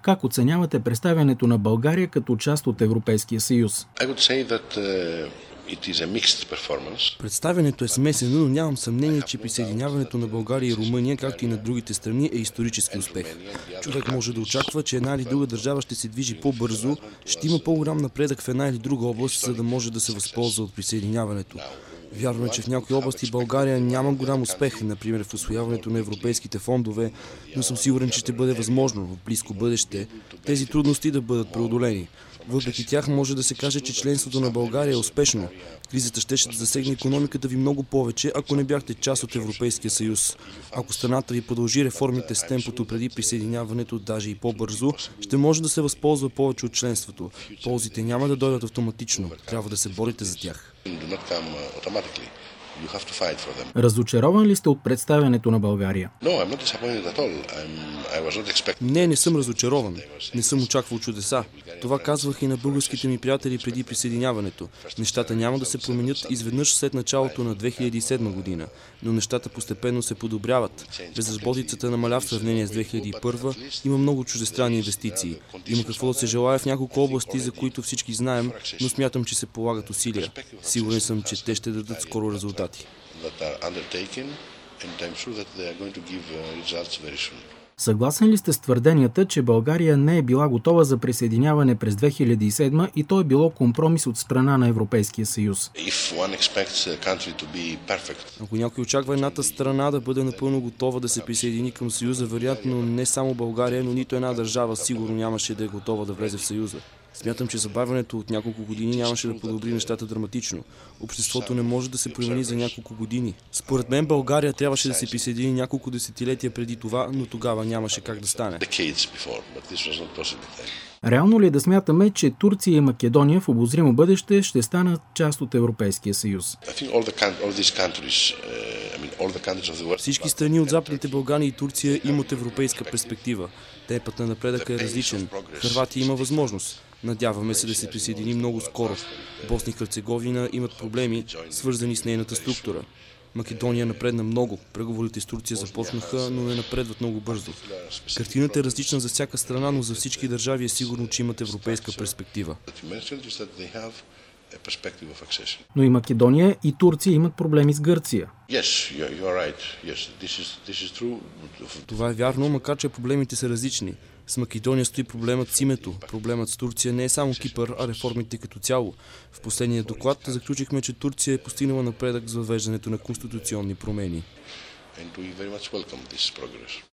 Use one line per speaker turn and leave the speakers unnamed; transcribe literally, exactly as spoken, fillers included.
Как оценявате представянето на България като част от Европейския съюз?
Представянето е смесено, но нямам съмнение, че присъединяването на България и Румъния, както и на другите страни, е исторически успех. Човек може да очаква, че една или друга държава ще се движи по-бързо, ще има по-голям напредък в една или друга област, за да може да се възползва от присъединяването. Вярваме, че в някои области България няма голям успех, например в усвояването на европейските фондове, но съм сигурен, че ще бъде възможно в близко бъдеще тези трудности да бъдат преодолени. Въпреки тях може да се каже, че членството на България е успешно. Кризата щеше да засегне икономиката ви много повече, ако не бяхте част от Европейския съюз. Ако страната ви продължи реформите с темпото преди присъединяването, даже и по-бързо, ще може да се възползва повече от членството. Ползите няма да дойдат автоматично. Трябва да се борите за тях.
Разочарован ли сте от представянето на България?
Не, не съм разочарован. Не съм очаквал чудеса. Това казвах и на българските ми приятели преди присъединяването. Нещата няма да се променят изведнъж след началото на две хиляди и седма година, но нещата постепенно се подобряват. Безработицата намаля в сравнение с две хиляди и първа, има много чуждестранни инвестиции. Има какво да се желае в няколко области, за които всички знаем, но смятам, че се полагат усилия. Сигурен съм, че те ще дадат скоро резултати.
Съгласен ли сте с твърденията, че България не е била готова за присъединяване през две хиляди и седма и то е било компромис от страна на Европейския съюз?
Ако някой очаква едната страна да бъде напълно готова да се присъедини към Съюза, вероятно не само България, но нито една държава сигурно нямаше да е готова да влезе в Съюза. Смятам, че забавянето от няколко години нямаше да подобри нещата драматично. Обществото не може да се промени за няколко години. Според мен България трябваше да се присъедини няколко десетилетия преди това, но тогава нямаше как да стане.
Реално ли е да смятаме, че Турция и Македония в обозримо бъдеще ще станат част от Европейския съюз?
Всички страни от Западните Балкани и Турция имат европейска перспектива. Темпът на напредъка е различен. Хърватия има възможност. Надяваме се да се присъедини много скоро. Босна и Херцеговина имат проблеми, свързани с нейната структура. Македония напредна много. Преговорите с Турция започнаха, но не напредват много бързо. Картината е различна за всяка страна, но за всички държави е сигурно, че имат европейска перспектива.
Но и Македония и Турция имат проблеми с Гърция.
Това е вярно, макар че проблемите са различни. С Македония стои проблемът с името. Проблемът с Турция не е само Кипър, а реформите като цяло. В последния доклад заключихме, че Турция е постигнала напредък за въвеждането на конституционни промени.